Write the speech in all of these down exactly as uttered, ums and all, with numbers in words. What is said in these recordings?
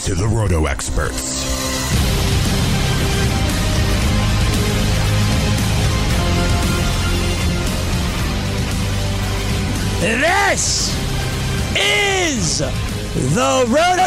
to the Roto Experts. This is the Roto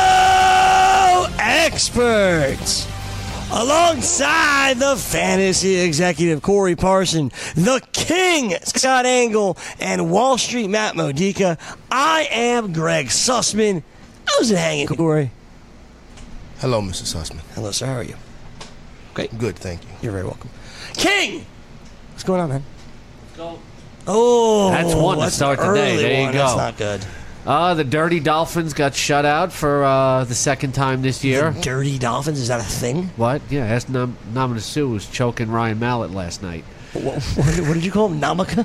Experts. Alongside the fantasy executive Corey Parson, the king Scott Engel, and Wall Street Matt Modica, I am Greg Sussman. How's it hanging, Corey? Hello, Mister Sussman. Hello, sir. How are you? Great. Good, thank you. You're very welcome. King! What's going on, man? Go. Oh, That's one to that's start an the day. early There you one. go. That's not good. Uh, the Dirty Dolphins got shut out for uh, the second time this year. The Dirty Dolphins, is that a thing? What? Yeah, that's Nam- Namina Sue was choking Ryan Mallett last night. What, what, what did you call him? Namaka?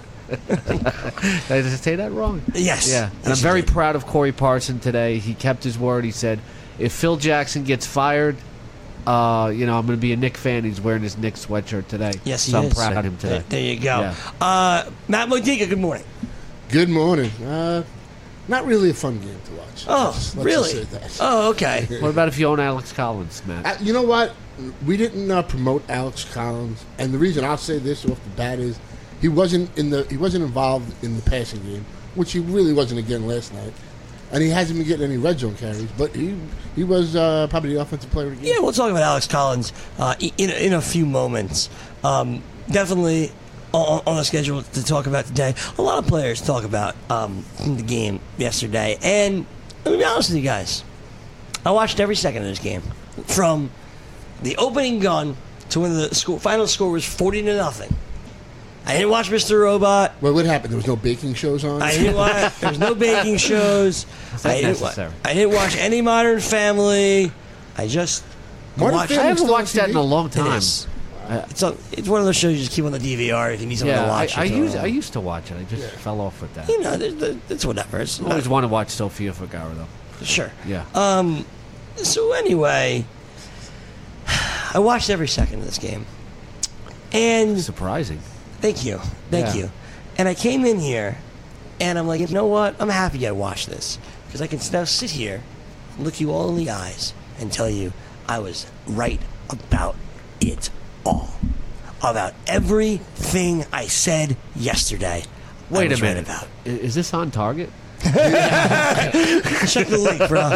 Did I say that wrong? Yes. Yeah. And Yes, I'm you very did. proud of Corey Parson today. He kept his word. He said, if Phil Jackson gets fired, uh, you know, I'm going to be a Knicks fan. He's wearing his Knicks sweatshirt today. Yes, he so I'm is. proud of him today. There, there you go. Yeah. Uh, Matt Modica, good morning. Good morning. Uh, not really a fun game to watch. Oh, Let's- let's really? just say that. Oh, okay. What about if you own Alex Collins, Matt? Uh, you know what? We didn't uh, promote Alex Collins, and the reason I'll say this off the bat is he wasn't in the he wasn't involved in the passing game, which he really wasn't again last night, and he hasn't been getting any red zone carries. But he he was uh, probably the offensive player of the game. Yeah, we'll talk about Alex Collins uh, in, in a few moments. Um, definitely on, on the schedule to talk about today. A lot of players to talk about um, in the game yesterday. And let me be honest with you guys. I watched every second of this game. From the opening gun to when the score, final score was forty to nothing. I didn't watch Mister Robot. Well, what happened? There was no baking shows on. I didn't watch. There was no baking shows. that I didn't, wa- necessary? I didn't watch any Modern Family. I just Modern watched. Family I haven't still on watched that T V? in a long It time. is. It's, on, it's one of those shows you just keep on the D V R if you need something Yeah, to I, watch. I, it. used, I used to watch it. I just fell off with that. You know, there's- there's- it's whatever. It's I always want to watch Sofia Vergara, though. sure. Yeah. Um. So anyway, I watched every second of this game, and Surprising. thank you, thank Yeah. you. And I came in here, and I'm like, you know what? I'm happy I watched this because I can now sit here, look you all in the eyes, and tell you I was right about it all, about everything I said yesterday. I Wait a was right minute. about. I- Is this on target? Check the link, bro.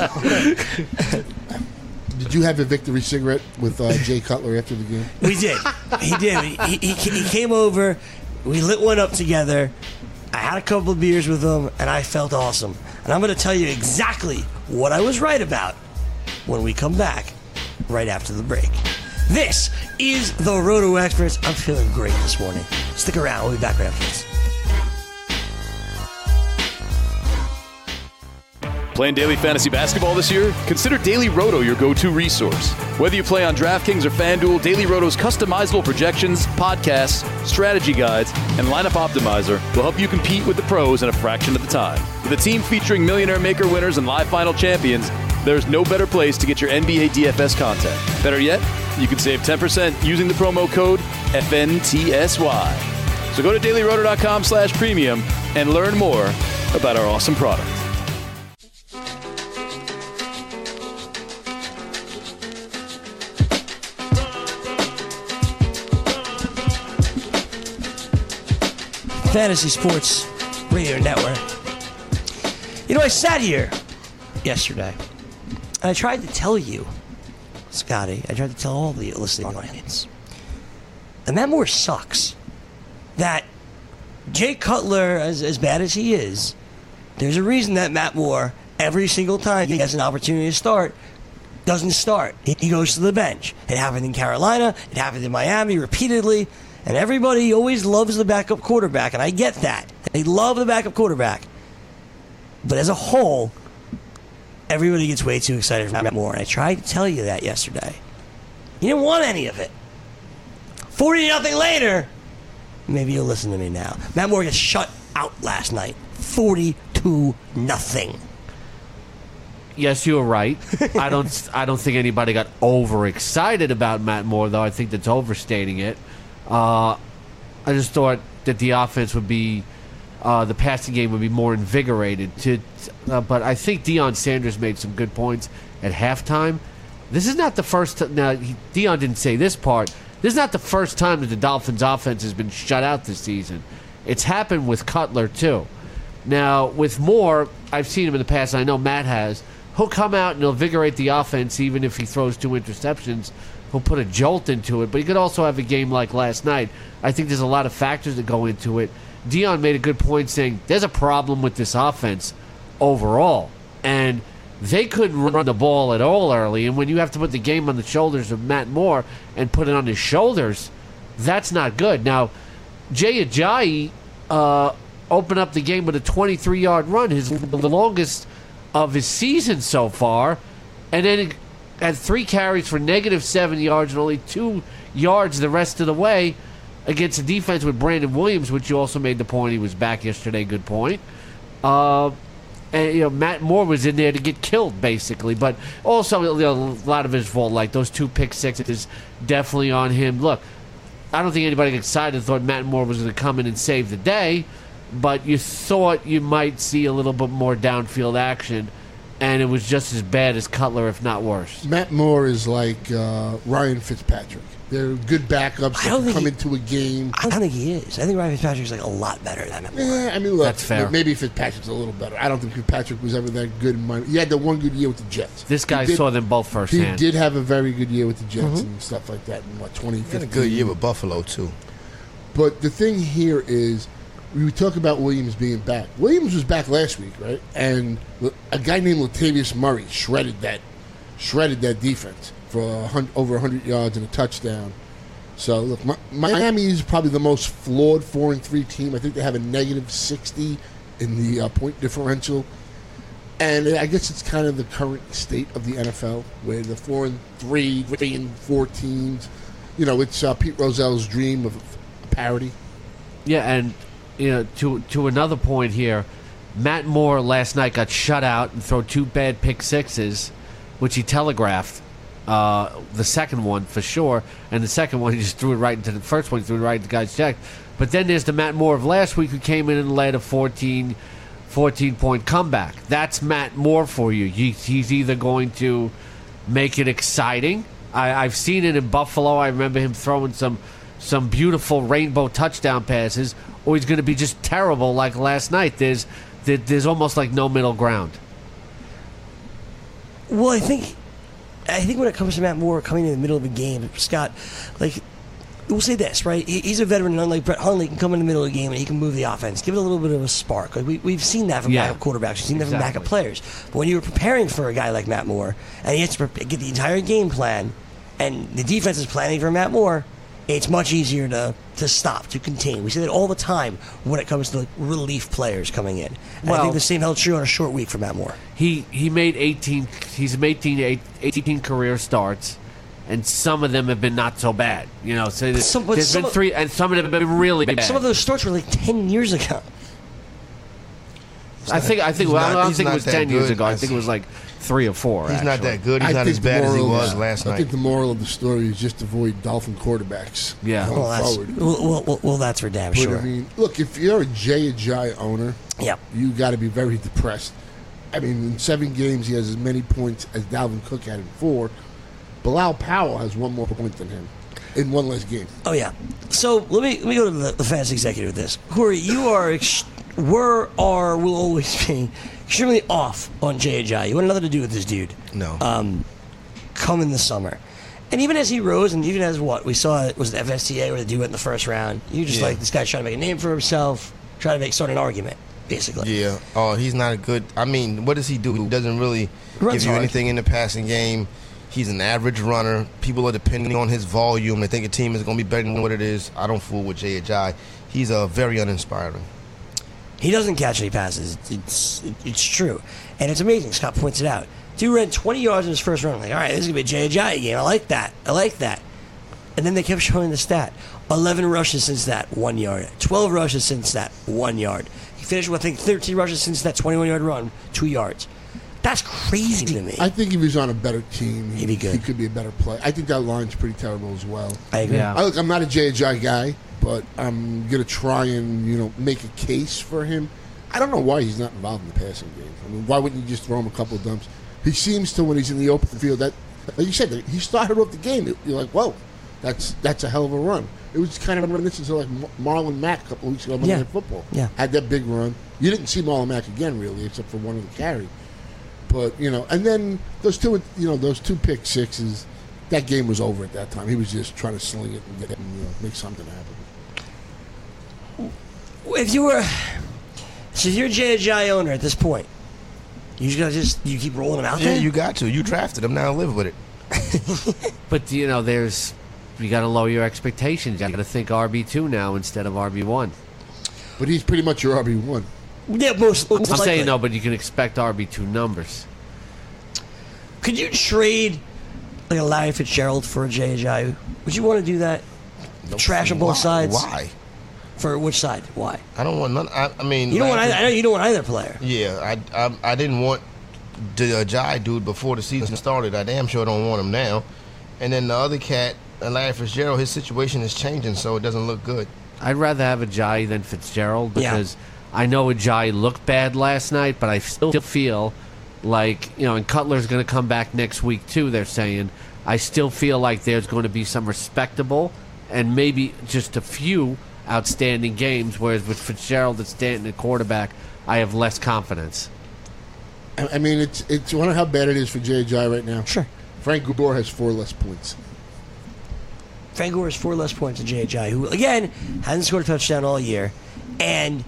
Did you have a victory cigarette with uh, Jay Cutler after the game? We did. He did. He, he, he came over. We lit one up together. I had a couple of beers with him, and I felt awesome. And I'm going to tell you exactly what I was right about when we come back right after the break. This is the Roto Experts. I'm feeling great this morning. Stick around. We'll be back right after this. Playing daily fantasy basketball this year? Consider Daily Roto your go-to resource. Whether you play on DraftKings or FanDuel, Daily Roto's customizable projections, podcasts, strategy guides, and lineup optimizer will help you compete with the pros in a fraction of the time. With a team featuring Millionaire Maker winners and live final champions, there's no better place to get your N B A D F S content. Better yet, you can save ten percent using the promo code F N T S Y. So go to dailyroto.com slash premium and learn more about our awesome product. Fantasy Sports Radio Network. You know, I sat here yesterday, and I tried to tell you, Scotty, I tried to tell all the listening audience, and Matt Moore sucks. That Jay Cutler, as, as bad as he is, there's a reason that Matt Moore, every single time he has an opportunity to start, doesn't start. He, he goes to the bench. It happened in Carolina. It happened in Miami repeatedly. And everybody always loves the backup quarterback, and I get that. They love the backup quarterback. But as a whole, everybody gets way too excited for Matt Moore. And I tried to tell you that yesterday. You didn't want any of it. forty nothing later, maybe you'll listen to me now. Matt Moore gets shut out last night. forty-two nothing. Yes, you were right. I don't. I don't think anybody got overexcited about Matt Moore, though. I think that's overstating it. Uh, I just thought that the offense would be, uh, the passing game would be more invigorated. To, uh, but I think Deion Sanders made some good points. at halftime. This is not the first time. Now, he, Dion didn't say this part. This is not the first time that the Dolphins' offense has been shut out this season. It's happened with Cutler, too. Now, with Moore, I've seen him in the past, and I know Matt has. He'll come out and he'll invigorate the offense even if he throws two interceptions. He'll put a jolt into it, but he could also have a game like last night. I think there's a lot of factors that go into it. Dion made a good point saying there's a problem with this offense overall, and they couldn't run the ball at all early, and when you have to put the game on the shoulders of Matt Moore and put it on his shoulders, that's not good. Now, Jay Ajayi uh, opened up the game with a twenty-three-yard run, his the longest of his season so far, and then he had three carries for negative seven yards and only two yards the rest of the way against a defense with Brandon Williams, which you also made the point he was back yesterday. Good point. Uh, and you know, Matt Moore was in there to get killed, basically, but also you know, a lot of his fault. Like those two pick sixes, definitely on him. Look, I don't think anybody excited thought Matt Moore was going to come in and save the day, but you thought you might see a little bit more downfield action, and it was just as bad as Cutler, if not worse. Matt Moore is like uh, Ryan Fitzpatrick. They're good backups that can come he, into a game. I don't think he is. I think Ryan Fitzpatrick's like a lot better than Matt Moore. Yeah, I mean, look, That's fair. maybe Fitzpatrick's a little better. I don't think Fitzpatrick was ever that good in my. He had the one good year with the Jets. This guy did, saw them both He firsthand. did have a very good year with the Jets Mm-hmm. and stuff like that in what twenty fifteen. He had a good year with Buffalo too. But the thing here is, we talk about Williams being back. Williams was back last week, right? And a guy named Latavius Murray shredded that, shredded that defense for a hundred, over one hundred yards and a touchdown. So look, Mi- Miami is probably the most flawed four and three team. I think they have a negative sixty in the uh, point differential, and I guess it's kind of the current state of the N F L, where the four and three, three and four teams. You know, it's uh, Pete Rozell's dream of a parody. Yeah, and you know, to to another point here, Matt Moore last night got shut out and throw two bad pick sixes, which he telegraphed. Uh, the second one for sure, and the second one he just threw it right into the first one. He threw it right into the guy's check. But then there's the Matt Moore of last week who came in and led a fourteen, fourteen point comeback. That's Matt Moore for you. He, he's either going to make it exciting. I, I've seen it in Buffalo. I remember him throwing some some beautiful rainbow touchdown passes, or he's going to be just terrible like last night. There's there, there's almost like no middle ground. Well, I think I think when it comes to Matt Moore coming in the middle of a game, Scott, like, we'll say this, right? He, he's a veteran, and unlike Brett Hundley, he can come in the middle of the game and he can move the offense, give it a little bit of a spark. Like we, we've seen that from Yeah. backup quarterbacks, we've seen that from Exactly. backup players. But when you're preparing for a guy like Matt Moore, and he has to pre- get the entire game plan, and the defense is planning for Matt Moore, it's much easier to, to stop, to contain. We say that all the time when it comes to like, relief players coming in. And I Well- think the same held true on a short week for Matt Moore. He he made eighteen. He's made eighteen, eighteen career starts, and some of them have been not so bad. You know, so there's, some- but there's some been of- three, and some of them have been really bad. Some of those starts were like ten years ago. I think I think He's well, not- I don't he's think it not was that ten years good. ago. I think it was like three or four. He's not actually. that good. He's I not think as the bad as he moral- was last I night. think the moral of the story is just avoid Dolphin quarterbacks Yeah. going Well, that's, forward. well, well, well, well, that's for damn But sure. I mean, look, if you're a Jay Ajayi owner, Yep. you got to be very depressed. I mean, in seven games, he has as many points as Dalvin Cook had in four. Bilal Powell has one more point than him in one less game. Oh yeah. So let me let me go to the, the fantasy executive with this. Corey, you are ex- were are will always be extremely off on Jay Ajayi. You want nothing to do with this dude. No. Um, come in the summer, and even as he rose, and even as what we saw it was the F S T A where the dude went in the first round. You just Yeah. like this guy's trying to make a name for himself, trying to make start an argument, basically. Yeah. Oh, he's not a good. I mean, what does he do? He doesn't really Runs give you hard. anything in the passing game. He's an average runner. People are depending on his volume. They think a team is going to be better than what it is. I don't fool with Jay Ajayi. He's a uh, very uninspiring. He doesn't catch any passes. It's it's true, and it's amazing. Scott points it out. Dude ran twenty yards in his first run. I'm like, all right, this is gonna be a Jay Ajayi game. I like that. I like that. And then they kept showing the stat: eleven rushes since that, one yard. Twelve rushes since that, one yard. He finished with I think thirteen rushes since that twenty-one yard run, two yards. That's crazy to me. I think if he's on a better team, He'd be good. he could be a better player. I think that line's pretty terrible as well. I agree. Yeah. I, look, I'm not a Jay Ajayi guy, but I'm going to try and, you know, make a case for him. I don't know why he's not involved in the passing game. I mean, why wouldn't you just throw him a couple of dumps? he seems to when he's in the open field that, like you said, he started off the game. You're like, whoa, that's that's a hell of a run. It was kind of reminiscent of like Marlon Mack a couple of weeks ago on Monday Yeah. Night Football. Yeah. Had that big run. You didn't see Marlon Mack again really, except for one of the carry. But you know, and then those two, you know, those two pick sixes. That game was over at that time. He was just trying to sling it and get it and you know, make something happen. If you were, so if you're a Jay Ajayi owner at this point, you just gotta just you keep rolling him out Yeah, there. you got to. You drafted him. Now live with it. But you know, there's you got to lower your expectations. You got to think R B two now instead of R B one. But he's pretty much your R B one. Yeah, most. most I'm likely. saying no, but you can expect R B two numbers. Could you trade like a Larry Fitzgerald for a Jay Ajayi? Would you want to do that? Trash on both Why? sides. Why? For which side? Why? I don't want none. I, I mean, You don't want. Larry- Either, I know you don't want either player. Yeah, I, I I didn't want the Ajayi dude before the season started. I damn sure don't want him now. And then the other cat, uh, Larry Fitzgerald, his situation is changing, so it doesn't look good. I'd rather have Ajayi than Fitzgerald Yeah. because I know Ajayi looked bad last night, but I still feel like, you know, and Cutler's going to come back next week too, they're saying. I still feel like there's going to be some respectable and maybe just a few outstanding games, whereas with Fitzgerald and Stanton at quarterback, I have less confidence. I, I mean, it's it's. I wonder how bad it is for Jay Ajayi right now. Sure. Frank Gore has four less points. Frank Gore has four less points than Jay Ajayi, who again hasn't scored a touchdown all year, and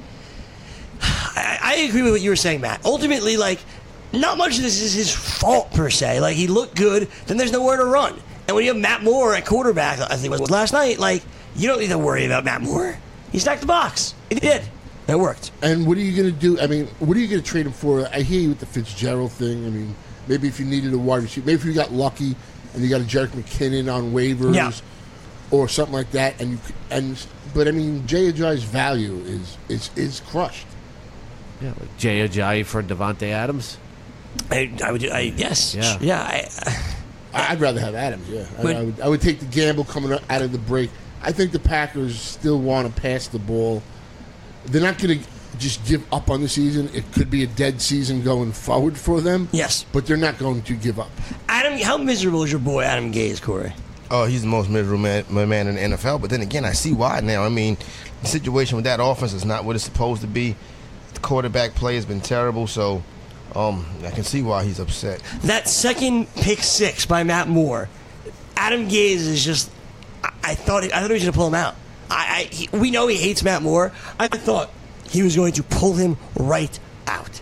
I, I agree with what you were saying, Matt. Ultimately, like, not much of this is his fault per se. Like, he looked good, then there's nowhere to run. And when you have Matt Moore at quarterback, I think it was last night, like, you don't need to worry about Matt Moore. He stacked the box. He did. And it worked. And what are you going to do? I mean, what are you going to trade him for? I hear you with the Fitzgerald thing. I mean, maybe if you needed a wide receiver, maybe if you got lucky and you got a Jerick McKinnon on waivers Yeah. or something like that. And you c- and but I mean, Jay Ajayi's value is is is crushed. Yeah, like Jay Ajayi for Devontae Adams. I, I would do, I, yes. Yeah. Yeah. I, I- I'd rather have Adams. Yeah, I, But- I would. I would take the gamble coming out of the break. I think the Packers still want to pass the ball. They're not going to just give up on the season. It could be a dead season going forward for them. yes. But they're not going to give up. Adam, how miserable is your boy Adam Gaze, Corey? Oh, he's the most miserable man, man in the N F L. But then again, I see why now. I mean, the situation with that offense is not what it's supposed to be. The quarterback play has been terrible, so um, I can see why he's upset. That second pick six by Matt Moore, Adam Gaze is just. I, I thought I thought he was going to pull him out. I, I he, we know he hates Matt Moore. I thought he was going to pull him right out.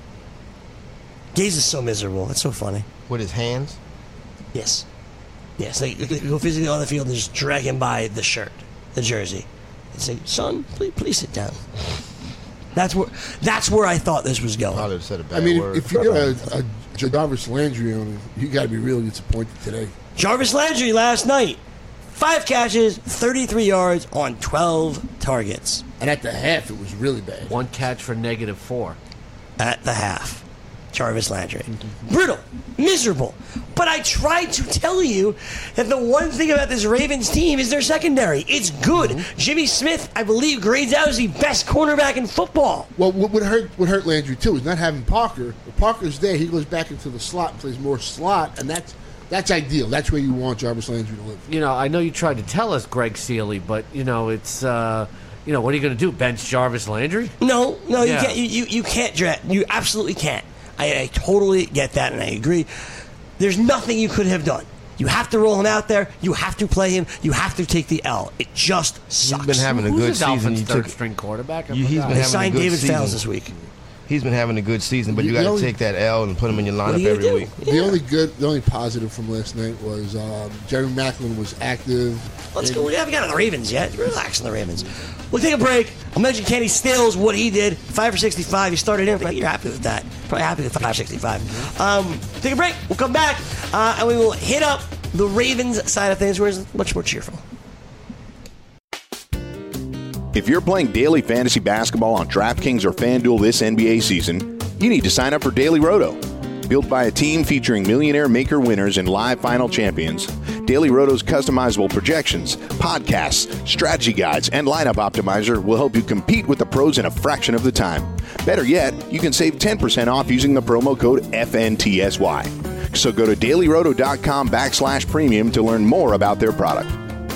Gaze is so miserable. It's so funny. With his hands? Yes, yes. They, they go physically on the field and just drag him by the shirt, the jersey, and say, "Son, please, please sit down." That's where that's where I thought this was going. Probably said a bad I mean, word. if you're a, a Jarvis Landry owner, you got to be really disappointed today. Jarvis Landry last night, five catches, thirty-three yards on twelve targets And at the half, it was really bad. One catch for negative four. at the half. Jarvis Landry. Brittle, miserable. But I tried to tell you that the one thing about this Ravens team is their secondary. It's good. Jimmy Smith, I believe, grades out as the best cornerback in football. Well, what would hurt what hurt Landry too is not having Parker. If Parker's there, he goes back into the slot and plays more slot, and that's that's ideal. That's where you want Jarvis Landry to live. You know, I know you tried to tell us, Greg Seeley, but, you know, it's, uh, you know, what are you going to do? Bench Jarvis Landry? No, no, you Yeah. can't. You, you, you can't draft. You absolutely can't. I, I totally get that, and I agree. There's nothing you could have done. You have to roll him out there. You have to play him. You have to take the L. It just sucks. He's been having a Who's good the Dolphins' season. You third took, string quarterback? I You- he's forgot. been They having a signed good David season. Fowles this week. he's been having a good season, but The you got to only- take that L and put him in your What are lineup you every gonna do? week. The only good, the only positive from last night was um, Jerry Maclin was active. Let's go. We haven't got to the Ravens yet. Relax on the Ravens. We'll take a break. I'll mention Kenny Stills, what he did. five for sixty-five. He started in. You're happy with that. Probably happy with five for sixty-five. Um, take a break. We'll come back, uh, and we will hit up the Ravens side of things, where it's much more cheerful. If you're playing daily fantasy basketball on DraftKings or FanDuel this N B A season, you need to sign up for Daily Roto. Built by a team featuring millionaire maker winners and live final champions, Daily Roto's customizable projections, podcasts, strategy guides, and lineup optimizer will help you compete with the pros in a fraction of the time. Better yet, you can save ten percent off using the promo code F N T S Y. work, so go to dailyroto.com backslash premium to learn more about their product.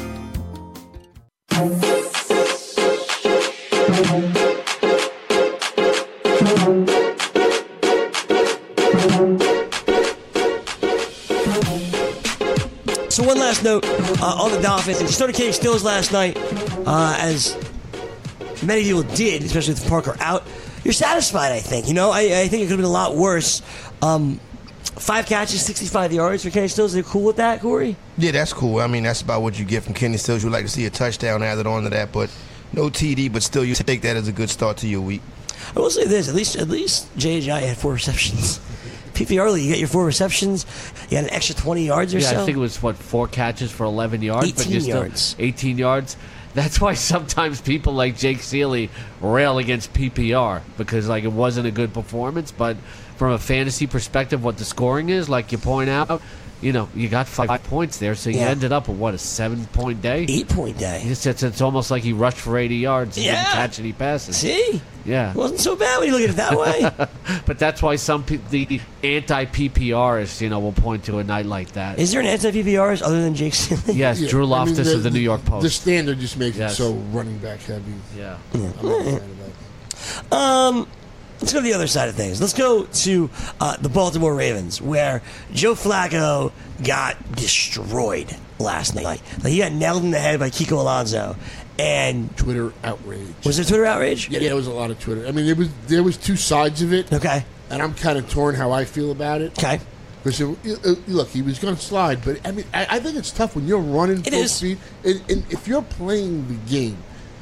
So one last note uh, on the Dolphins. You started Kenny Stills last night, uh, as many people did, especially with Parker out. You're satisfied, I think. You know, I, I think it could have been a lot worse. Um, five catches, sixty-five yards for Kenny Stills. Are you cool with that, Corey? Yeah, that's cool. I mean, that's about what you get from Kenny Stills. You'd like to see a touchdown added on to that, but no T D, but still you take that as a good start to your week. I will say this, at least at least J J had four receptions. P P R League, you get your four receptions, you got an extra twenty yards or yeah, so. I think it was, what, four catches for eleven yards? eighteen but you're still, yards. eighteen yards. That's why sometimes people like Jake Seeley rail against P P R, because like it wasn't a good performance, but from a fantasy perspective, what the scoring is, like you point out, you know, you got five points there, so you Yeah. ended up with, what, a seven-point day? Eight-point day. It's, it's, it's almost like he rushed for eighty yards and Yeah. didn't catch any passes. See? Yeah. It wasn't so bad when you look at it that way. But that's why some pe- the anti-P P Rists, you know, will point to a night like that. Is there an anti-P P R other than Jake Seeley? Yes, Yeah, Drew I mean, Loftus of the New York Post. The standard just makes Yes. it so running back heavy. yeah. I'm not a fan of that. Um, let's go to the other side of things. Let's go to uh, the Baltimore Ravens, where Joe Flacco got destroyed last night. Like, he got nailed in the head by Kiko Alonso. And Twitter outrage. was there Twitter outrage? Yeah, there was a lot of Twitter. I mean, there was there was two sides of it. Okay. And I'm kind of torn how I feel about it. Okay. Because it, it, look, he was going to slide, but I mean, I, I think it's tough when you're running It full is. speed, and, and if you're playing the game,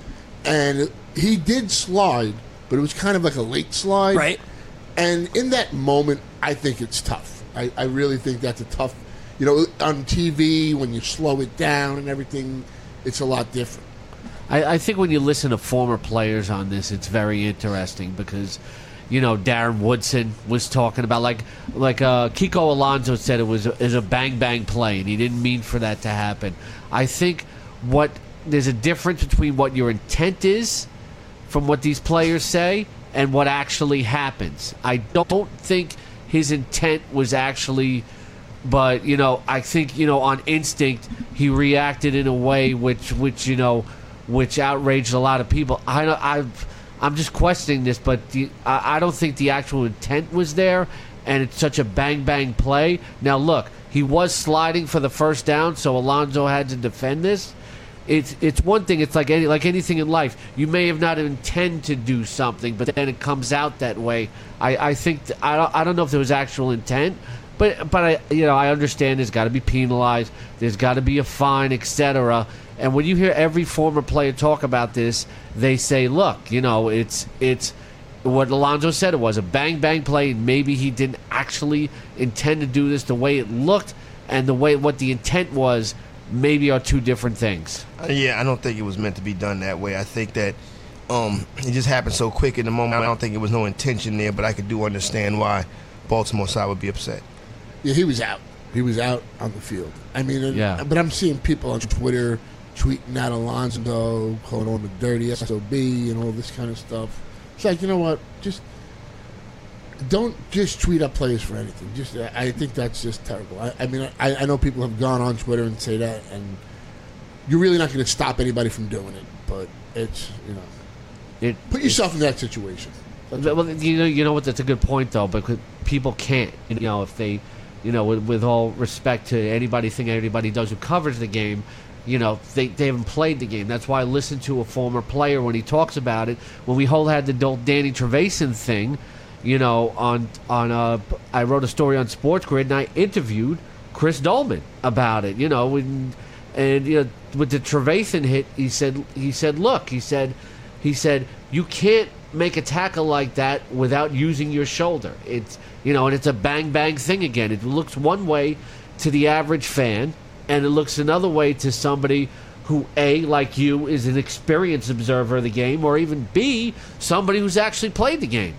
and he did slide, but it was kind of like a late slide, Right. And in that moment, I think it's tough. I, I really think that's a tough. You know, on T V when you slow it down and everything, it's a lot different. I, I think when you listen to former players on this, it's very interesting because, you know, Darren Woodson was talking about, like like uh, Kiko Alonso said it was a, is a bang bang play, and he didn't mean for that to happen. I think what there's a difference between what your intent is from what these players say and what actually happens. I don't think his intent was actually. But, you know, I think, you know, on instinct, he reacted in a way which, which you know, which outraged a lot of people. I, I've, I'm just questioning this, but the, I, I don't think the actual intent was there, and it's such a bang-bang play. Now, look, he was sliding for the first down, so Alonso had to defend this. It's it's one thing. It's like any like anything in life. You may have not intend to do something, but then it comes out that way. I, I think th- I don't, I don't know if there was actual intent. But but I you know I understand there's got to be penalized, there's got to be a fine, et cetera. And when you hear every former player talk about this, they say, look, you know, it's it's what Alonso said. It was a bang bang play, and maybe he didn't actually intend to do this. The way it looked and the way what the intent was maybe are two different things. Uh, yeah, I don't think it was meant to be done that way. I think that um, it just happened so quick in the moment. I don't think it was no intention there, but I could do understand why Baltimore side would be upset. Yeah, he was out. He was out on the field. I mean, and- Yeah. but I'm seeing people on Twitter tweeting at Alonso, calling him a dirty S O B and all this kind of stuff. It's like, you know what? Just don't just tweet up players for anything. Just, I think that's just terrible. I, I mean, I, I know people have gone on Twitter and say that, and you're really not going to stop anybody from doing it. But it's, you know, It, put yourself in that situation. That's Well, you know, you know what? That's a good point, though, because people can't. You know, if they, you know, with, with all respect to anybody, thing anybody does who covers the game, you know, they, they haven't played the game. That's why I listened to a former player when he talks about it. When we whole had the Danny Trevathan thing, you know, on on uh, I wrote a story on Sports Grid and I interviewed Chris Dolman about it. You know, and, and you know, with the Trevathan hit, he said he said, look, he said, he said, you can't make a tackle like that without using your shoulder. It's, you know, and it's a bang bang thing again. It looks one way to the average fan, and it looks another way to somebody who, A, like you, is an experienced observer of the game, or even B, somebody who's actually played the game.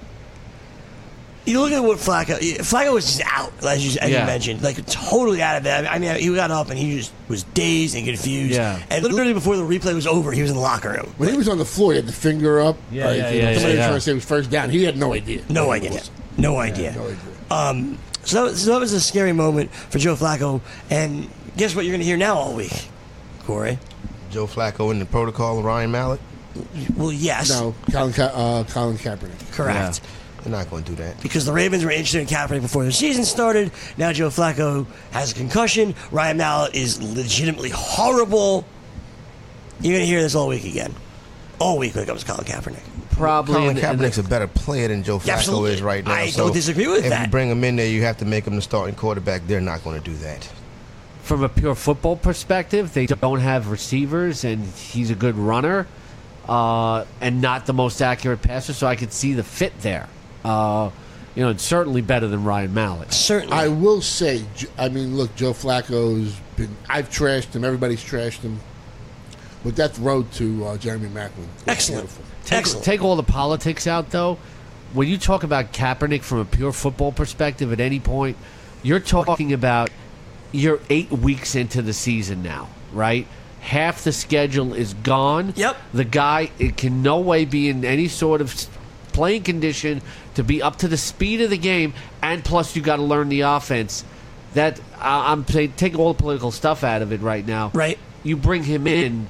You look at what Flacco. Flacco was just out, as you, as Yeah. you mentioned, like totally out of it. I mean, he got up and he just was dazed and confused. Yeah. And literally before the replay was over, he was in the locker room. When he was on the floor, he had the finger up. Yeah, like, yeah, you know, yeah, somebody yeah, was trying yeah. to say it was first down. He had no idea. No what it idea. was. No idea. No idea. Um, So that, was, so that was a scary moment for Joe Flacco. And guess what you're going to hear now all week, Corey? Joe Flacco in the protocol, Ryan Mallett? Well, yes. No, Colin, Ka- uh, Colin Kaepernick. Correct. Yeah, they're not going to do that. Because the Ravens were interested in Kaepernick before the season started. Now Joe Flacco has a concussion. Ryan Mallett is legitimately horrible. You're going to hear this all week again. All week when it comes to Colin Kaepernick. Probably. Colin in- in the- Kaepernick's a better player than Joe Flacco Absolutely. is right now. I so don't disagree with if that. you bring him in there, you have to make him the starting quarterback. They're not going to do that. From a pure football perspective, they don't have receivers, and he's a good runner, uh, and not the most accurate passer. So I could see the fit there. Uh, you know, it's certainly better than Ryan Mallett. Certainly. I will say, J- I mean, look, Joe Flacco's been. I've trashed him. Everybody's trashed him. But that road to uh, Jeremy Maclin. was Excellent. beautiful. Take, Excellent. take all the politics out, though. When you talk about Kaepernick from a pure football perspective at any point, you're talking about you're eight weeks into the season now, right? Half the schedule is gone. Yep. The guy it can no way be in any sort of playing condition to be up to the speed of the game, and plus you got to learn the offense. That uh, I'm saying, take all the political stuff out of it right now. Right. You bring him in.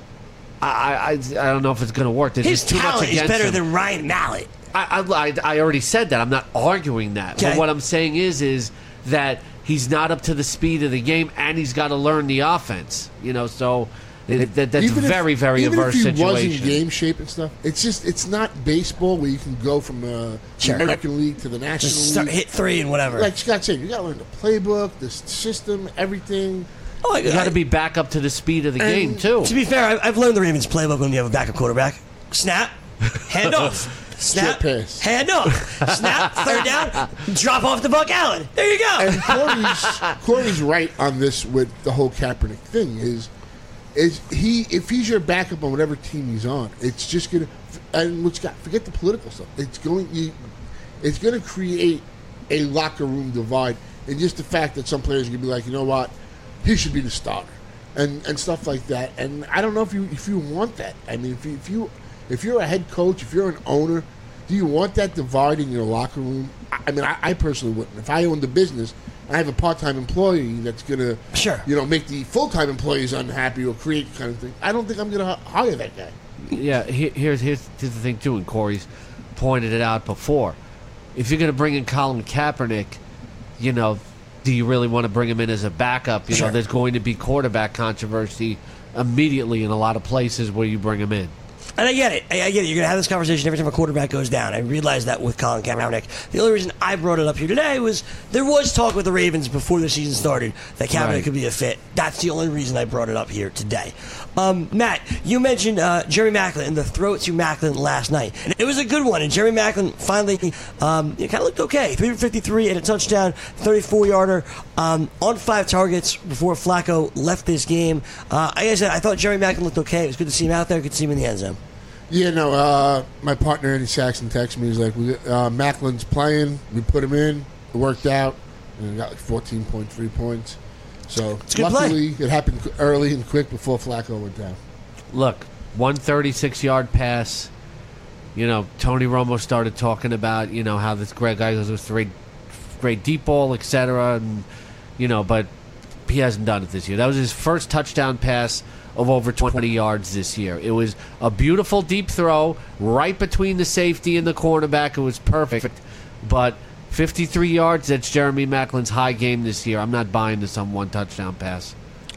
I I, I don't know if it's going to work. There's His just too much talent is against better him. than Ryan Mallett. I, I, I already said that. I'm not arguing that. Okay. But what I'm saying is, is that he's not up to the speed of the game, and he's got to learn the offense. You know, so that, that, that's Even if- very, very even averse if he was in situation. game shape and stuff, it's just it's not baseball where you can go from uh, Sure. the American League to the National Just start, League. hit three and whatever. Like Scott said, you got to learn the playbook, the s- system, everything. oh, I, You got to I- be back up to the speed of the And game too. To be fair, I, I've learned the Ravens playbook when you have a backup quarterback. Snap, hand off. Snap, Short pass. hand off. Snap, third down, drop off to Buck Allen. There you go. And Corey's, Corey's right on this with the whole Kaepernick thing. Is is he if he's your backup on whatever team he's on, it's just gonna and what's got forget the political stuff. It's going you, it's gonna create a locker room divide, and just the fact that some players are gonna be like, you know what, he should be the starter, and and stuff like that. And I don't know if you if you want that. I mean, if you if you if you're a head coach, if you're an owner, do you want that divide in your locker room? I I mean, I, I personally wouldn't. If I owned the business, and I have a part-time employee that's gonna, Sure. you know, make the full-time employees unhappy or create kind of thing. I don't think I'm gonna h- hire that guy. Yeah, he- here's, here's here's the thing too, and Corey's pointed it out before. If you're going to bring in Colin Kaepernick, you know, do you really want to bring him in as a backup? You Sure. know, there's going to be quarterback controversy immediately in a lot of places where you bring him in. And I get it. I, I get it. You're going to have this conversation every time a quarterback goes down. I realize that with Colin Kaepernick. The only reason I brought it up here today was there was talk with the Ravens before the season started that Kaepernick Right. could be a fit. That's the only reason I brought it up here today. Um, Matt, you mentioned uh, Jerry Maclin and the throw to Maclin last night. And it was a good one. And Jerry Maclin finally um, it kind of looked okay. three fifty-three and a touchdown, thirty-four yarder um, on five targets before Flacco left this game. Uh, like I said, I thought Jerry Maclin looked okay. It was good to see him out there. Good to see him in the end zone. Yeah, no. Uh, my partner Eddie Saxon texted me. He's like, we, uh, "Macklin's playing. We put him in. It worked out, and he got like fourteen point three points. So a good luckily, it happened qu- early and quick before Flacco went down. Look, one thirty-six yard pass. You know, Tony Romo started talking about, you know, how this great guy goes with great, great deep ball, et cetera. And, you know, but he hasn't done it this year. That was his first touchdown pass of over twenty yards this year. It was a beautiful deep throw right between the safety and the cornerback. It was perfect. But fifty-three yards, that's Jeremy Maclin's high game this year. I'm not buying this on one touchdown pass.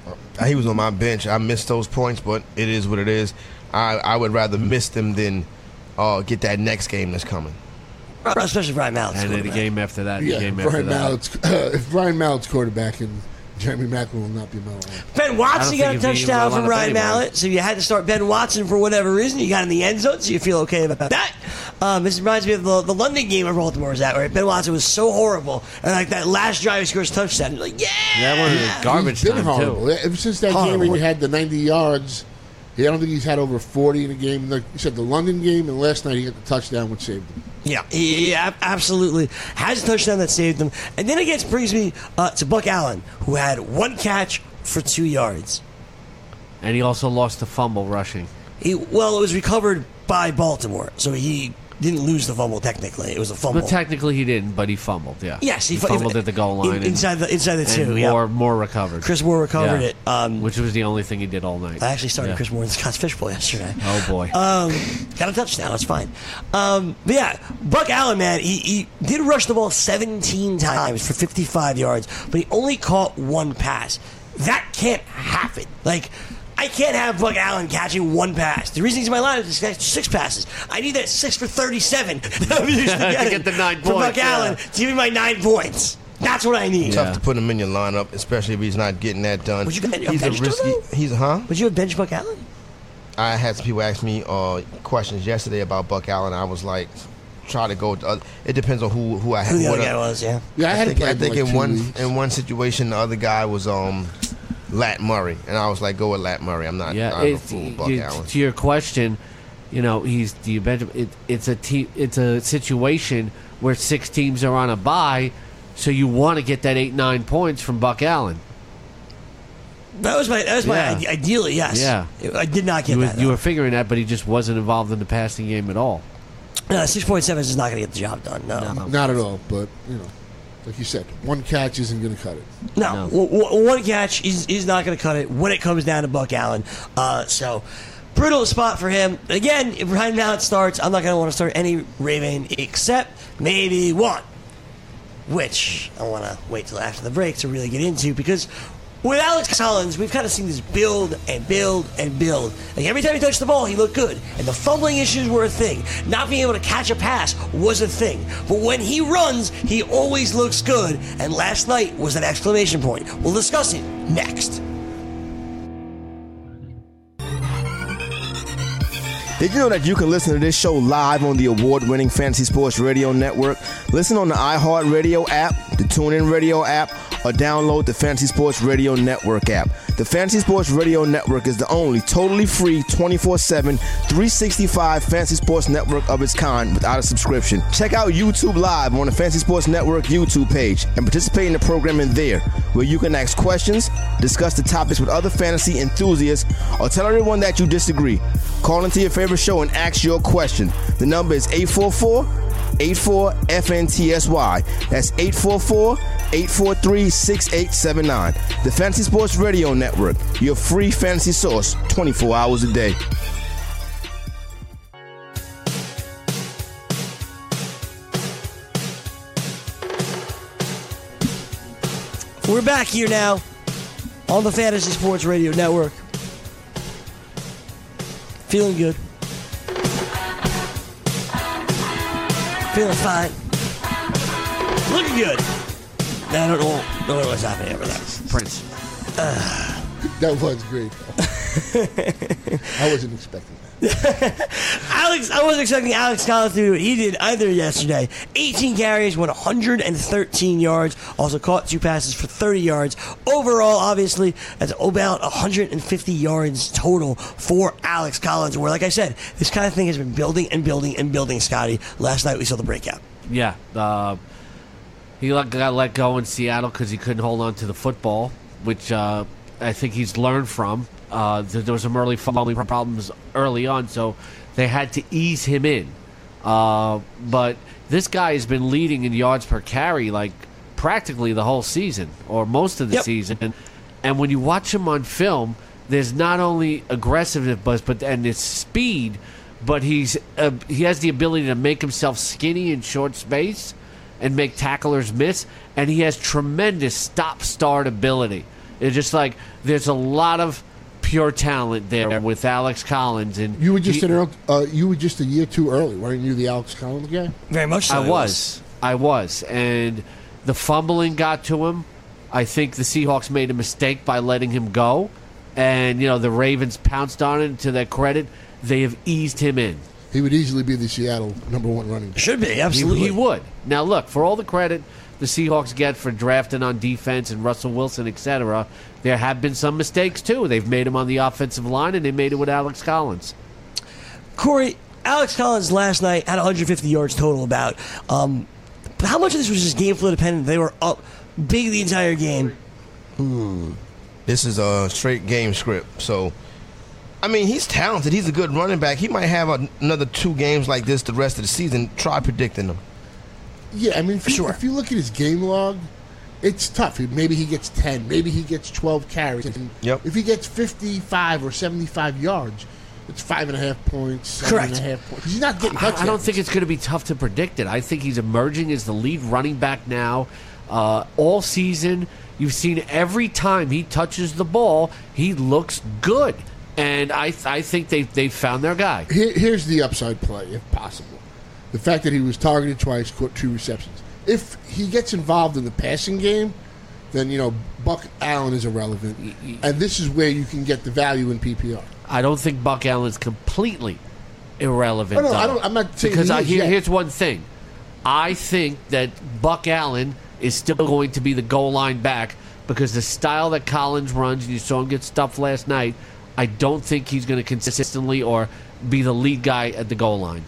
He was on my bench. I missed those points, but it is what it is. I, I would rather miss them than uh, get that next game that's coming. Especially Brian Mallett. And then the game after that, the Yeah, game after Brian that. Mallett's, uh, if Brian Mallett's quarterback and Jeremy Maclin will not be Mallet. Ben Watson I got a don't think he'd be touchdown well from lined up Ryan anyway. Mallett, so you had to start Ben Watson for whatever reason. You got in the end zone, so you feel okay about that. Um, this reminds me of the, the London game where Baltimore was at, where Ben Watson was so horrible, and like that last drive he scores a touchdown. You're like, yeah, That one was garbage He's been time, horrible. too. Ever since that Horrible. game where he had the ninety yards, he, I don't think he's had over forty in a game. Like you said, the London game, and last night he got the touchdown, which saved him. Yeah, he, yeah, absolutely. Has a touchdown that saved them. And then it gets brings me uh, to Buck Allen, who had one catch for two yards. And he also lost the fumble rushing. He, well, it was recovered by Baltimore, so he didn't lose the fumble technically. It was a fumble. But technically he didn't, but he fumbled, yeah. Yes, he, he fu- fumbled if- at the goal line. in- and- inside the inside the two. and Yeah, Moore, Moore recovered. Chris Moore recovered Yeah. it. Um, which was the only thing he did all night. I actually started Yeah. Chris Moore in the Scott's Fishbowl yesterday. Oh, boy. Um, got a touchdown. It's fine. Um, but yeah, Buck Allen, man, he, he did rush the ball seventeen times for fifty-five yards, but he only caught one pass. That can't happen. Like, I can't have Buck Allen catching one pass. The reason he's in my lineup is he's got six passes. I need that six for thirty-seven that I'm used to To getting get the nine for points, Buck Allen yeah. to give me my nine points. That's what I need. Yeah. Tough to put him in your lineup, especially if he's not getting that done. Would you bench- he's a bench him, risky. though? He's huh? Would you have bench Buck Allen? I had some people ask me uh, questions yesterday about Buck Allen. I was like, try to go. To other, it depends on who who I Who have. the other what guy I- was, yeah. Yeah, I I had think, to I play think like in two one weeks. in one situation the other guy was um Lat Murray, and I was like, go with Lat Murray. I'm not. Yeah, I'm a it's, fool, Buck you- Allen. to your question, you know, he's the Benjamin. It, it's a te- it's a situation where six teams are on a bye, so you want to get that eight nine points from Buck Allen. That was my. That was my. Yeah. ide- Ideally, yes. Yeah. I did not get You were, that. you though. were figuring that, but he just wasn't involved in the passing game at all. No, six point seven is not going to get the job done. No, no. Not at all, but you know, like you said, one catch isn't going to cut it. No. W- w- one catch is is not going to cut it when it comes down to Buck Allen. Uh, so brutal spot for him. Again, if right now it starts, I'm not going to want to start any Raven except maybe one, which I want to wait till after the break to really get into because. With Alex Collins, we've kind of seen this build and build and build. Like every time he touched the ball, he looked good. And the fumbling issues were a thing. Not being able to catch a pass was a thing. But when he runs, he always looks good. And last night was an exclamation point. We'll discuss it next. Did you know that you can listen to this show live on the award-winning Fantasy Sports Radio Network? Listen on the iHeartRadio app, the TuneIn Radio app, or download the Fantasy Sports Radio Network app. The Fantasy Sports Radio Network is the only totally free twenty-four seven, three sixty-five Fantasy Sports Network of its kind without a subscription. Check out YouTube Live on the Fantasy Sports Network YouTube page and participate in the programming there, where you can ask questions, discuss the topics with other fantasy enthusiasts, or tell everyone that you disagree. Call into your favorite show and ask your question. The number is eight four four, eight four, F N T S Y. That's eight four four, eight four three, six eight seven nine. The Fantasy Sports Radio Network, your free fantasy source twenty-four hours a day. We're back here now on the Fantasy Sports Radio Network. Feeling good. Feeling fine. Looking good. I don't know, don't know what's happening over there. Prince. That was great. I wasn't expecting that. Alex, I wasn't expecting Alex Collins to do what he did either yesterday. eighteen carries, went one hundred thirteen yards, also caught two passes for thirty yards. Overall, obviously, that's about one hundred fifty yards total for Alex Collins, where, like I said, this kind of thing has been building and building and building, Scotty. Last night we saw the breakout. Yeah. Uh, he let- got let go in Seattle because he couldn't hold on to the football, which uh, I think he's learned from. Uh, there there was some early fumbling problems early on, so they had to ease him in. Uh, but this guy has been leading in yards per carry like practically the whole season or most of the Yep. season. And, and when you watch him on film, there's not only aggressiveness, but but and his speed, but he's uh, he has the ability to make himself skinny in short space and make tacklers miss, and he has tremendous stop-start ability. It's just like there's a lot of pure talent there with Alex Collins, and You were just he- an early, uh, you were just a year too early, weren't you? The Alex Collins guy. Very much so. I he was. I was. And the fumbling got to him. I think the Seahawks made a mistake by letting him go. And, you know, the Ravens pounced on it. To their credit, they have eased him in. He would easily be the Seattle number one running back. Should be, He, absolutely. he would. Now, look, for all the credit the Seahawks get for drafting on defense and Russell Wilson, et cetera, there have been some mistakes, too. They've made him on the offensive line, and they made it with Alex Collins. Corey, Alex Collins last night had one hundred fifty yards total about. Um, but how much of this was just game flow dependent? They were up big the entire game. This is a straight game script, so I mean, he's talented. He's a good running back. He might have a, another two games like this the rest of the season. Try predicting him. Yeah, I mean, if you, Sure. if you look at his game log, it's tough. Maybe he gets ten. Maybe he gets twelve carries. And Yep. If he gets fifty-five or seventy-five yards, it's five and a half points, seven Correct. and a half points. He's not getting I, touchdowns. I don't think it's going to be tough to predict it. I think he's emerging as the lead running back now. Uh, all season, you've seen every time he touches the ball, he looks good. And I, I think they they found their guy. Here, here's the upside play, if possible. The fact that he was targeted twice, caught two receptions. If he gets involved in the passing game, then, you know, Buck Allen is irrelevant. And this is where you can get the value in P P R. I don't think Buck Allen's completely irrelevant. Oh, no, I though. don't- I'm not saying because he I, is here, yet. here's one thing. I think that Buck Allen is still going to be the goal line back because the style that Collins runs, and you saw him get stuffed last night, I don't think he's going to consistently or be the lead guy at the goal line.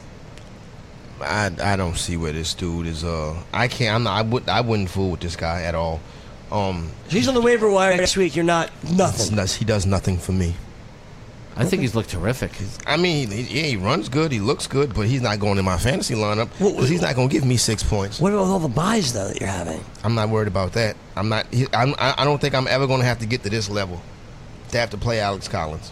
I, I don't see where this dude is. Uh, I can't. I'm not, I would. I wouldn't fool with this guy at all. Um, He's on the waiver wire next week. You're not it's nothing. nuts. He does nothing for me. I think he's looked terrific. I mean, he, yeah, he runs good. He looks good, but he's not going in my fantasy lineup because he's not going to give me six points. What about all the buys though that you're having? I'm not worried about that. I'm not. He, I'm, I I don't think I'm ever going to have to get to this level to have to play Alex Collins.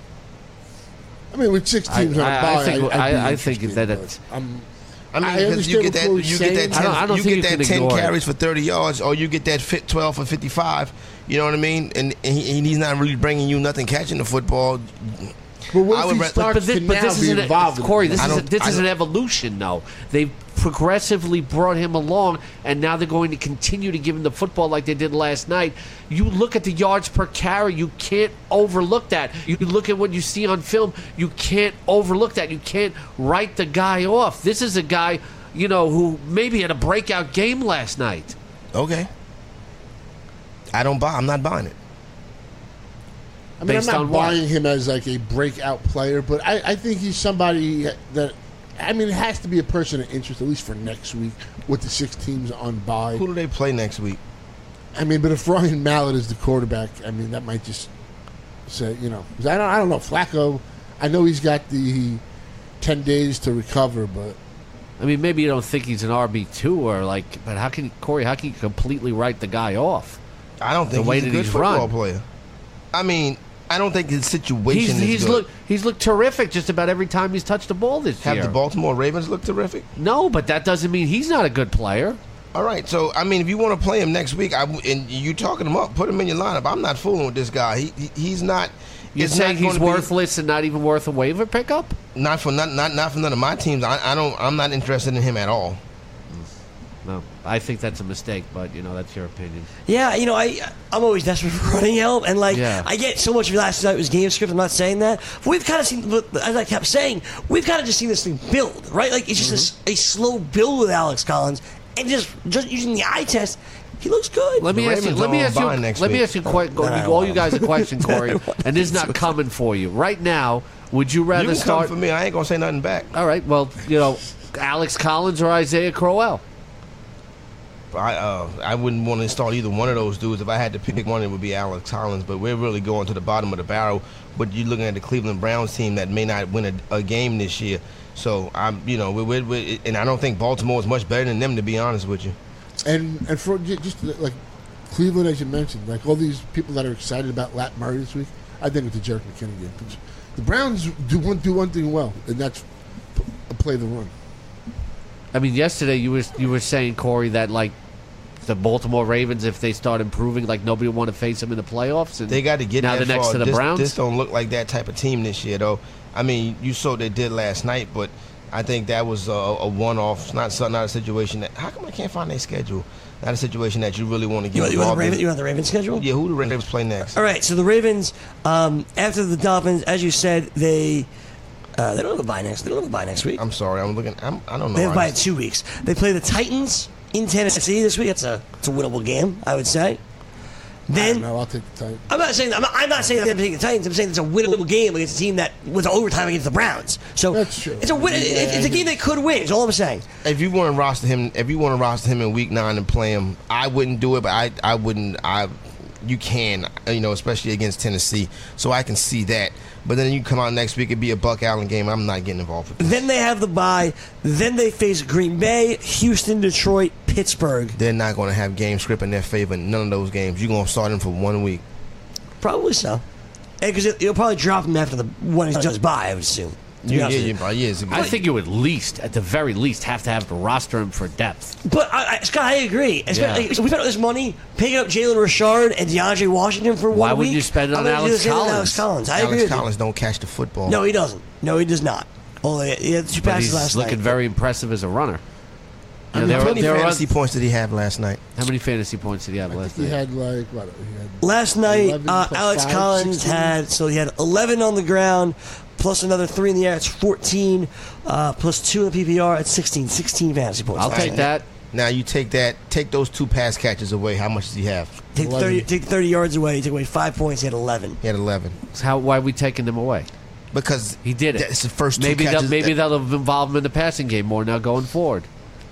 I mean, with six teams I- on a I- bye, I think- I'd be I- I think interested, that but it's- I'm- I mean, I because you understand get what that, Chloe's you get that saying. ten, I don't- I don't you think get you that can ten ignore it. carries for thirty yards, or you get that fit twelve for fifty-five. You know what I mean? And, and, he, and he's not really bringing you nothing catching the football. But what I if would he ra- starts But this, to but now this is be an, involved in Corey. it? This I is a, don't- this I is an don't- evolution, though. They've progressively brought him along, and now they're going to continue to give him the football like they did last night. You look at the yards per carry, you can't overlook that. You look at what you see on film, you can't overlook that. You can't write the guy off. This is a guy, you know, who maybe had a breakout game last night. Okay. I don't buy. I'm not buying it. I mean, I'm Based not on what? buying him as like a breakout player, but I, I think he's somebody that. I mean, it has to be a person of interest, at least for next week, with the six teams on bye. Who do they play next week? I mean, but if Ryan Mallett is the quarterback, I mean, that might just say, you know, 'cause I don't, I don't know. Flacco, I know he's got the ten days to recover, but I mean, maybe you don't think he's an R B two or like, but how can Corey? How can you completely write the guy off? I don't think The way he's a that good he's football run. player. I mean, I don't think his situation He's is he's good. looked he's looked terrific just about every time he's touched the ball this Have year. the Baltimore Ravens look terrific? No, but that doesn't mean he's not a good player. All right, so I mean, if you want to play him next week, I, and you talking him up, put him in your lineup. I'm not fooling with this guy. He, he he's not. You're it's saying not he's gonna be- worthless and not even worth a waiver pickup? Not for not not not for none of my teams. I, I don't. I'm not interested in him at all. No, I think that's a mistake, but you know that's your opinion. Yeah, you know, I I'm always desperate for running help, and like Yeah. I get so much of last night was game script. I'm not saying that. But we've kind of seen, as I kept saying, we've kind of just seen this thing build, right? Like it's just Mm-hmm. a s- a, slow build with Alex Collins, and just just using the eye test, he looks good. Let me The ask you. Ravens Let me are on ask you. bye next Let me week. ask you. Quite, No, no, all no. you guys a question, Corey, want and this is not coming for you right now. Would you rather You can come start? for me. I ain't gonna say nothing back. All right. Well, you know, Alex Collins or Isaiah Crowell. I uh, I wouldn't want to install either one of those dudes. If I had to pick one, it would be Alex Collins. But we're really going to the bottom of the barrel. But you're looking at the Cleveland Browns team that may not win a, a game this year. So I'm, you know, we're, we're, and I don't think Baltimore is much better than them, to be honest with you. and and for ju- just like Cleveland, as you mentioned, like all these people that are excited about Lat Murray this week, I think it's a Jerick McKinnon game. The Browns do one do one thing well, and that's p- play the run. I mean, yesterday you were you were saying, Corey, that like the Baltimore Ravens, if they start improving, like nobody would want to face them in the playoffs. And They got to get now that they're next far. to the this, Browns. This don't look like that type of team this year, though. I mean, you saw what they did last night, but I think that was a, a one-off. It's not not a situation that. How come I can't find their schedule? Not a situation that you really want to You get want, you, want involved the Raven, in. you want the Ravens schedule? Yeah, who do the Ravens play next? All right, so the Ravens, um, after the Dolphins, as you said, they uh, they don't have a bye next. They don't have a bye next week. I'm sorry, I'm looking. I'm, I don't know. They have a I bye in just- two weeks. They play the Titans in Tennessee this week. It's a it's a winnable game, I would say. Then No, I'll take the Titans. I'm not saying I'm not, I'm not saying that I'm taking the Titans. I'm saying it's a winnable game against a team that was overtime against the Browns. So That's true. it's a win. Yeah, it's, it's a game they could win. Is all I'm saying. If you want to roster him, if you want to roster him in week nine and play him, I wouldn't do it. But I, I wouldn't. I, you can, you know, especially against Tennessee. So I can see that. But then you come out next week, it'd be a Buck Allen game. I'm not getting involved with this. Then they have the bye. Then they face Green Bay, Houston, Detroit, Pittsburgh. They're not going to have game script in their favor in none of those games. You're going to start them for one week. Probably so. Because you'll probably drop him after the one he does bye, I would assume. Yeah, yeah, yeah, probably, yeah, I think you would at least, at the very least, have to have to roster him for depth. But, I, I, Scott, I agree. Especially, Yeah. so we spent all this money picking up Jalen Richard and DeAndre Washington for one Why week. wouldn't you spend it on I'm gonna do Alex the same with Collins? Alex Collins. I agree Alex with Collins don't catch the football. you. No, he doesn't. No, he does not. Only he had two But passes he's last looking night. very impressive as a runner. I You know, mean, there how were- many there were fantasy oth- points did he have last night? How many fantasy points did he have last He night? had like what? He had Last night, eleven uh, plus Alex five, Collins sixteen. had, so he had eleven on the ground, plus another three in the air. It's fourteen, uh, plus two in the P P R. It's sixteen. sixteen fantasy points. I'll last take night. that. Now you take that, take those two pass catches away. How much does he have? Take eleven. thirty, take thirty yards away. He took away five points. He had eleven. He had eleven. So how, why are we taking them away? Because He did it. That's the first two maybe catches. they'll, maybe that- that'll involve him in the passing game more now going forward.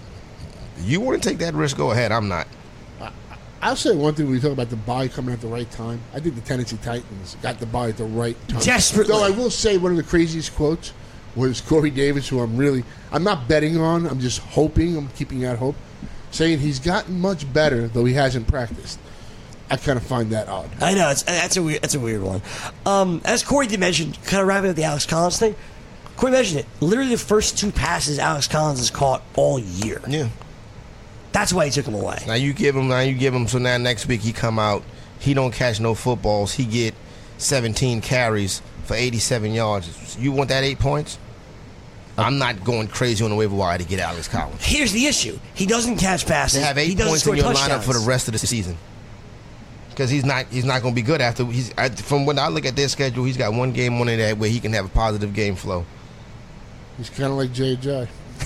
you want to take that risk? Go ahead. I'm not. I'll say one thing when we talk about the bye coming at the right time. I think the Tennessee Titans got the bye at the right time. Desperately. Though I will say one of the craziest quotes was Corey Davis, who I'm really, I'm not betting on. I'm just hoping. I'm keeping out hope, saying he's gotten much better, though he hasn't practiced. I kind of find that odd. I know it's, that's a weird. That's a weird one. Um, as Corey did mention, kind of wrapping up the Alex Collins thing. Corey mentioned it. Literally, the first two passes Alex Collins has caught all year. Yeah. That's why he took him away. Now you give him. Now you give him. So now next week he come out. He don't catch no footballs. He get seventeen carries for eighty-seven yards. You want that eight points? I'm not going crazy on the waiver wire to get Alex Collins. Here's the issue: he doesn't catch passes. They have he eight doesn't points score in your touchdowns. lineup for the rest of the season. Because he's not. He's not going to be good after. He's I, from when I look at their schedule. He's got one game on it where he can have a positive game flow. He's kind of like J J.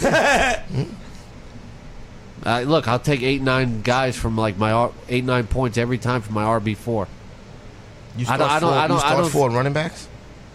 Uh, look, I'll take eight, nine guys from like my R- eight, nine points every time from my R B four. You I start don't- I don't- four, I don't- you I start don't- four running backs.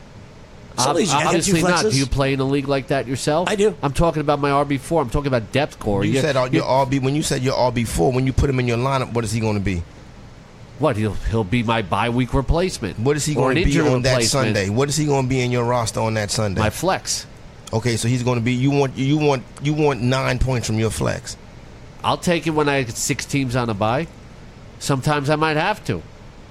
Some leagues you have Obviously two not. flexes. Do you play in a league like that yourself? I do. I'm talking about my R B four. I'm talking about depth, Corey. You You're- said all- you're- your R B when you said your R B four. When you put him in your lineup, what is he going to be? What he'll he'll be my bye week replacement. What is he Or going an to be injury on that replacement. Sunday? What is he going to be in your roster on that Sunday? My flex. Okay, so he's going to be. You want you want you want nine points from your flex. I'll take it when I get six teams on a bye. Sometimes I might have to.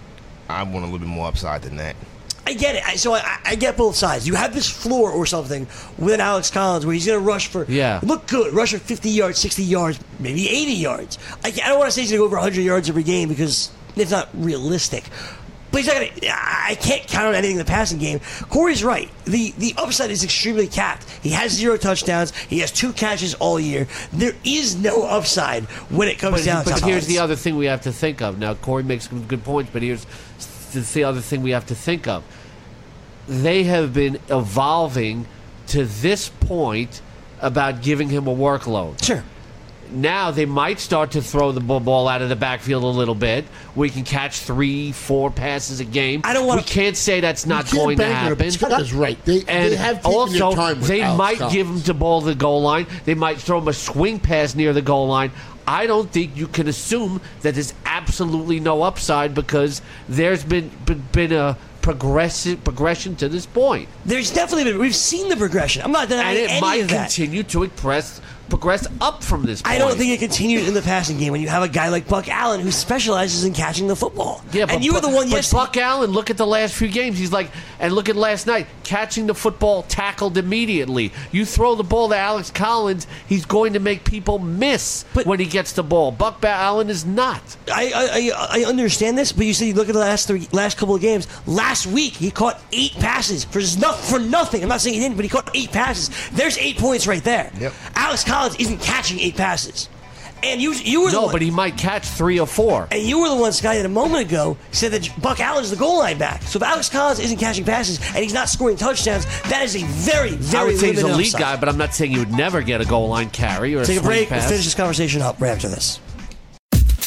I want a little bit more upside than that. I get it. I, so I, I get both sides. You have this floor or something with Alex Collins where he's going to rush for, Yeah. look good, rush for fifty yards, sixty yards, maybe eighty yards. I, I don't want to say he's going to go over one hundred yards every game because it's not realistic. But he's not going to. I can't count on anything in the passing game. Corey's right. The the upside is extremely capped. He has zero touchdowns. He has two catches all year. There is no upside when it comes But, down to but Collins. here's the other thing we have to think of. Now, Corey makes some good points, but here's the, the other thing we have to think of. They have been evolving to this point about giving him a workload. Sure. Now they might start to throw the ball out of the backfield a little bit. We can catch three, four passes a game. I don't wanna- We can't say that's not You can't going to bank on it, but happen. Scott is right. They, And they have taken also, their time with they Alex might Collins. give him the ball to the goal line. They might throw him a swing pass near the goal line. I don't think you can assume that there's absolutely no upside because there's been been, been a progressive progression to this point, There's definitely been. We've seen the progression. I'm not and denying it any might of that. continue to progress progress up from this point. I don't think it continues in the passing game when you have a guy like Buck Allen who specializes in catching the football. Yeah, but and you were the Bu- one But yesterday. Buck Allen, look at the last few games. He's like, and look at last night, catching the football, tackled immediately. You throw the ball to Alex Collins, he's going to make people miss But- when he gets the ball. Buck Allen is not. I, I I I understand this, but you see, look at the last three, last couple of games. Last week he caught eight passes for no, for nothing. I'm not saying he didn't, but he caught eight passes. There's eight points right there. Yep. Alex Collins isn't catching eight passes, and you you were the No, one, but he might catch three or four. and you were the one, Scotty, that a moment ago said that Buck Allen's the goal line back. So if Alex Collins isn't catching passes and he's not scoring touchdowns, that is a very I very would say he's a limited lead upside. guy, but I'm not saying he would never get a goal line carry or a Take a swing break. pass. We'll finish this conversation up right after this.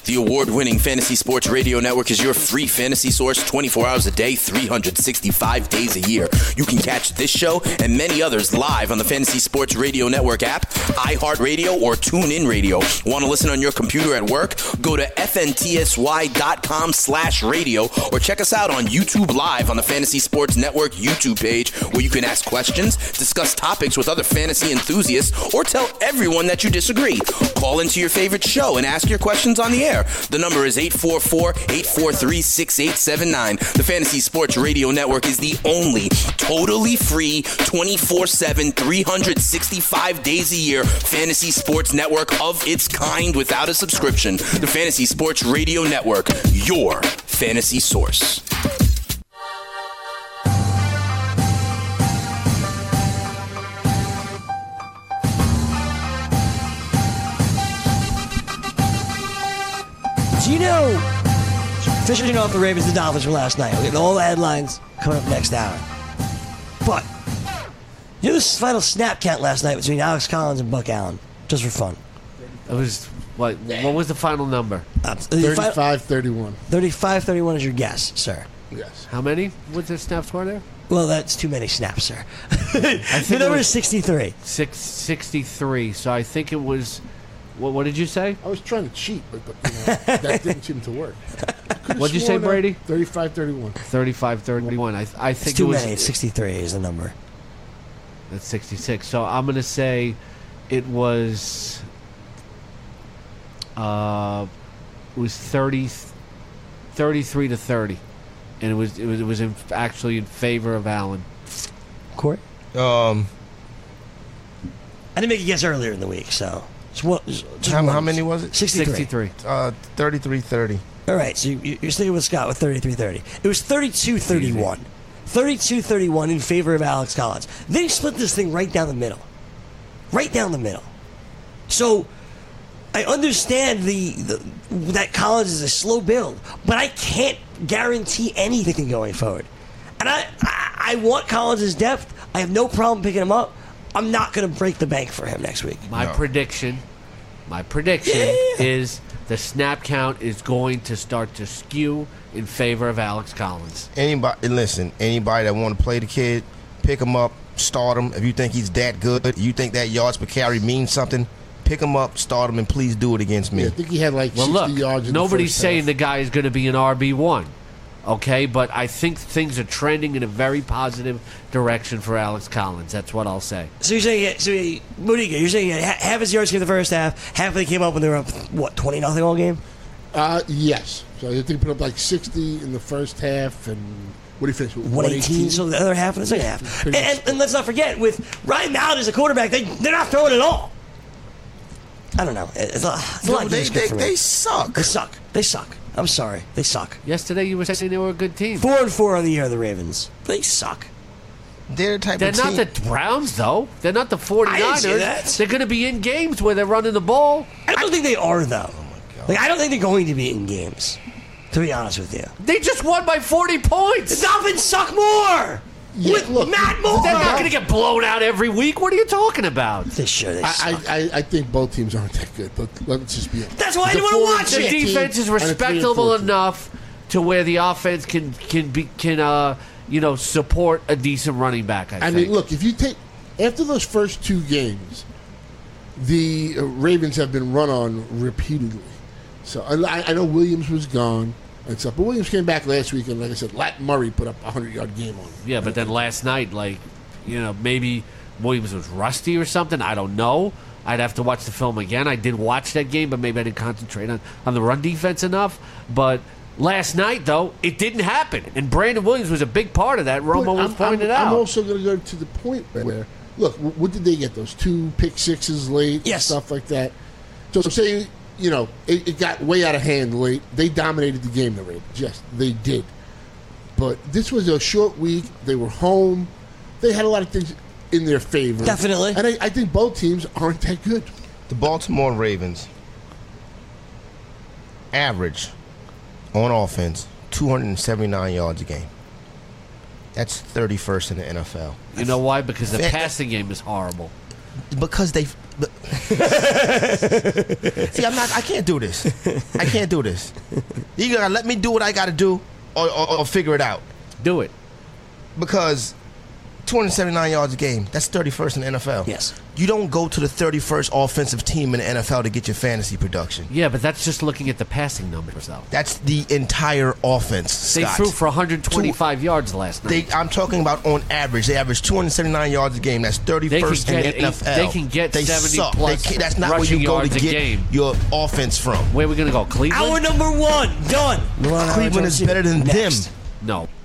The award-winning Fantasy Sports Radio Network is your free fantasy source twenty-four hours a day, three hundred sixty-five days a year. You can catch this show and many others live on the Fantasy Sports Radio Network app, iHeartRadio, or TuneIn Radio. Want to listen on your computer at work? Go to fntsy.com slash radio or check us out on YouTube Live on the Fantasy Sports Network YouTube page, where you can ask questions, discuss topics with other fantasy enthusiasts, or tell everyone that you disagree. Call into your favorite show and ask your questions on the air. The number is eight four four, eight four three, six eight seven nine. The Fantasy Sports Radio Network is the only totally free, twenty-four seven, three hundred sixty-five days a year fantasy sports network of its kind without a subscription. The Fantasy Sports Radio Network, your fantasy source. Do you know, finishing off the Ravens and Dolphins from last night, we'll get all the headlines coming up next hour. But, you know this final snap count last night between Alex Collins and Buck Allen, just for fun. It was, what What was the final number? Uh, thirty-five thirty-one. thirty-five thirty-one is your guess, sir. Yes. How many? What the snaps were there? Well, that's too many snaps, sir. I think The it number was is sixty-three. Six, sixty-three. So I think it was, what, what did you say? I was trying to cheat, but, but you know, that didn't seem to work. What'd you say, Brady? thirty-five thirty-one. thirty-five thirty-one. I, I think It's too it was, many. It's sixty-three is the number. That's sixty-six. So I'm going to say it was, uh, it was thirty, thirty-three to thirty. And it was, it was, it was in, actually in favor of Allen. Court? Um, I didn't make a guess earlier in the week, so. Just one, just how, one. how many was it? sixty-three. sixty-three. Uh, thirty-three thirty. All right, so you, you're sticking with Scott with thirty-three thirty. It was thirty-two thirty-one. thirty-two thirty-one in favor of Alex Collins. They split this thing right down the middle. Right down the middle. So, I understand the, the that Collins is a slow build, but I can't guarantee anything going forward. And I, I, I want Collins' depth. I have no problem picking him up. I'm not going to break the bank for him next week. My No. prediction, my prediction Yeah. is the snap count is going to start to skew in favor of Alex Collins. Anybody, listen, anybody that want to play the kid, pick him up, start him. If you think he's that good, you think that yards per carry means something, pick him up, start him, and please do it against me. Yeah, I think he had like Well, sixty look, yards in nobody's the first saying half. the guy is going to be an R B one, okay? But I think things are trending in a very positive direction for Alex Collins. That's what I'll say. So you're saying, so you, Modica, you're saying he had ha- half his yards came in the first half, half of they came up when they were up, what, twenty nothing all game? Uh, yes. So I think he put up like sixty in the first half, and what did he finish with? one eighteen, so the other half in the second half. And, Pretty much. and, and let's not forget, with Ryan Mallett as a quarterback, they, they're not throwing at all. I don't know. It's a, it's a lot No, of they, games they, for me. they suck. They suck. They suck. I'm sorry. They suck. Yesterday you were saying they were a good team. Four and four on the year, the Ravens. They suck. They're the type They're of not team. the Browns, though. They're not the I didn't say 49ers. that. They're going to be in games where they're running the ball. I don't think they are, though. Like, I don't think they're going to be in games, to be honest with you. They just won by forty The points. Dolphins suck more! Yeah, with look, Matt Moore! They're not going to get blown out every week. What are you talking about? They should. They I, suck. I, I, I think both teams aren't that good, but let's just be honest. That's why I The didn't wanna four- watch The it. team defense is and a three and respectable four team. enough to where the offense can can be can uh you know support a decent running back. I, I think. mean, look, if you take after those first two games, the uh, Ravens have been run on repeatedly. So I, I know Williams was gone and stuff, but Williams came back last week, and like I said, Lat Murray put up a hundred yard game on him. Yeah, but then last night, like, you know, maybe Williams was rusty or something. I don't know. I'd have to watch the film again. I did watch that game, but maybe I didn't concentrate on, on the run defense enough. But last night, though, it didn't happen. And Brandon Williams was a big part of that. Romo But was I'm, pointed I'm, out. I'm also going to go to the point where, look, w- what did they get? Those two pick sixes late, Yes. stuff like that. So say, you know, it, it got way out of hand late. They dominated the game, the Ravens. Yes, they did. But this was a short week. They were home. They had a lot of things in their favor. Definitely. And I, I think both teams aren't that good. The Baltimore Ravens average on offense two hundred seventy-nine yards a game. That's thirty-first in the N F L. You know why? Because the Fa- passing game is horrible. because they. See, I'm not. I can't do this. I can't do this. You gotta let me do what I gotta do, or, or, or figure it out. Do it. Because two hundred seventy-nine yards a game, that's thirty-first in the N F L. Yes. You don't go to the thirty-first offensive team in the N F L to get your fantasy production. Yeah, but that's just looking at the passing numbers, though. That's the entire offense, They Scott. threw for one hundred twenty-five yards last night. They, I'm talking about on average. They average two hundred seventy-nine yards a game. That's thirty-first They in can the get N F L. eight- they can get They seventy suck. plus They can't- that's not where rushing you go to yards a get game. your offense from. Where are we going to go? Cleveland? Hour number one done. Cleveland is better than them. Next. No.